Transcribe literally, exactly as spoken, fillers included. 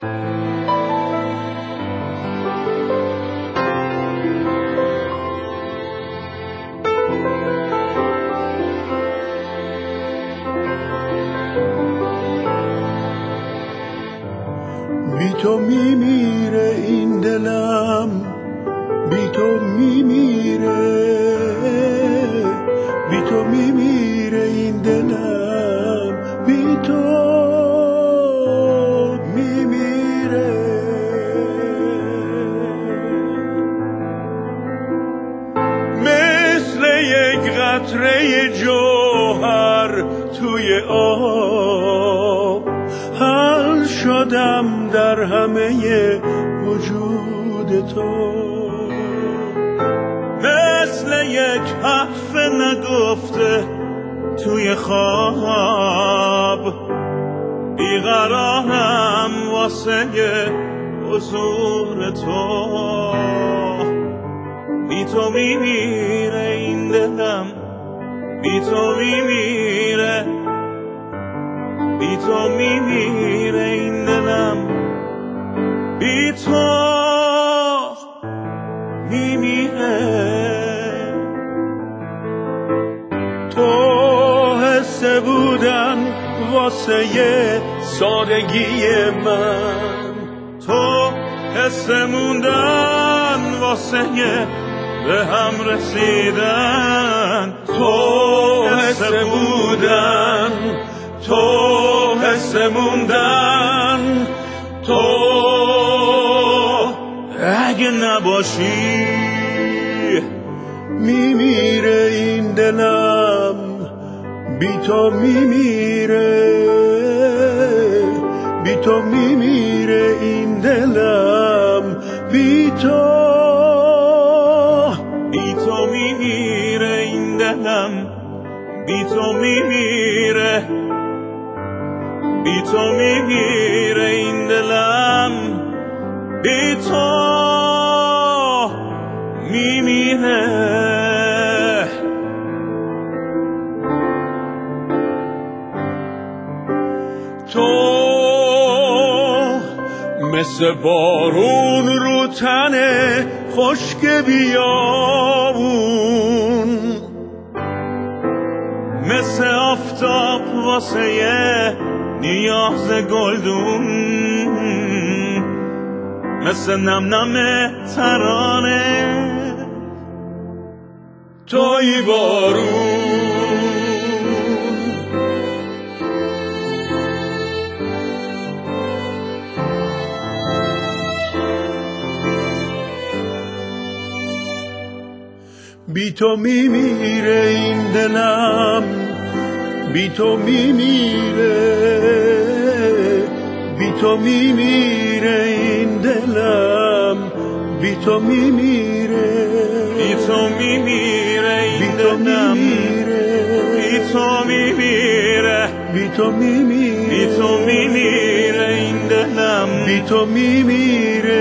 بی تو میمیره این دلم، بی تو میمیره، بی تو میمیره این دلم، بی تو میمیره. مثل یک قطره جوهر توی آب حل شدم در همه وجود تو، مثل یک حرف نگفته توی خواب بیقرارم واسه حضور تو. بی تو میمیره این دلم، بی تو میمیره، بی تو میمیره این دلم، بی تو میمیره. تو حس بودن واسه سادگی من، تو حس موندن واسه به هم رسیدن، تو حس بودن، تو حس موندن، تو اگه نباشی میمیره این دلم، بی تو میمیره، بی تو میمیره این دلم، بی تو، بی تو میمیره این دلم، بی تو میمیره، بی تو میمیره این دلم، بی تو میمیره. تو مثل بارون رو تن خشک بیابون، مثل آفتاب واسه نیاز گلدون، مثل نم نم ترانه توی بارون. بی تو میمیره این دلم، بی تو میمیره، بی تو میمیره این دلم، بی تو میمیره، بی تو میمیره این دلم، بی تو میمیره، بی تو میمیره، بی تو میمیره این دلم، بی تو میمیره